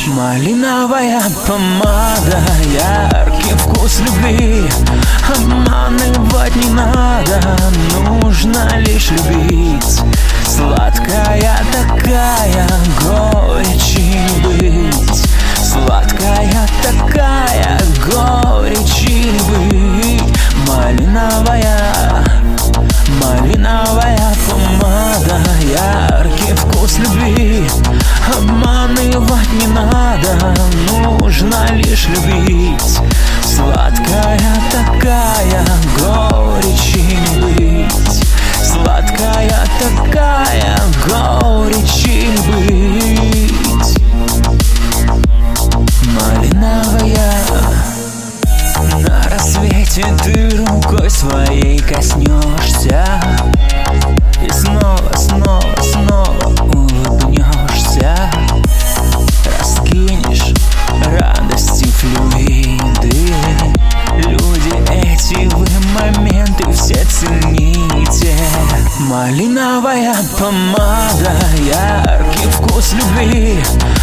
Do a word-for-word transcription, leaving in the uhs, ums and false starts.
Малиновая помада, яркий вкус любви. Обманывать не надо, нужно лишь любить. Сладкая такая, горечи не быть. Сладкая такая, горечи не быть. Малиновая, малиновая помада, яркий вкус любви. Обманывать не надо, нужно лишь любить. Сладкая такая, горечи не быть. Сладкая такая, горечи не быть. Малиновая. На рассвете ты рукой своей коснешься и снова, снова, снова улыбнешься. Раскинешь радости флюиды. Люди, эти вы моменты все цените. Малиновая помада, яркий вкус любви.